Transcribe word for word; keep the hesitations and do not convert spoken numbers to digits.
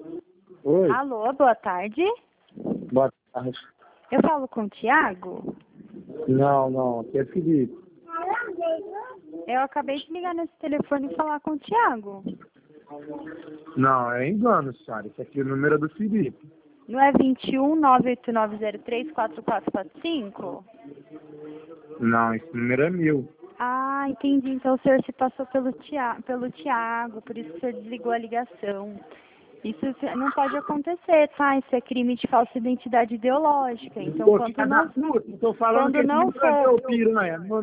Oi, Alô, boa tarde. boa tarde. Eu falo com o Thiago? Não, não, aqui é Felipe. Eu acabei de ligar nesse telefone e falar com o Thiago. Não, é engano, senhora. Esse aqui é o número do Felipe. Não é vinte e um, nove oito nove zero três, quatro quatro quatro cinco? Não, esse número é meu. Ah, entendi. Então o senhor se passou pelo Thiago, pelo Thiago, por isso que o senhor desligou a ligação. Isso não pode acontecer, tá? Isso é crime de falsa identidade ideológica. Então, Pô, quando filha da não, puta, tô falando quando que esse não número é for meu, piro, né?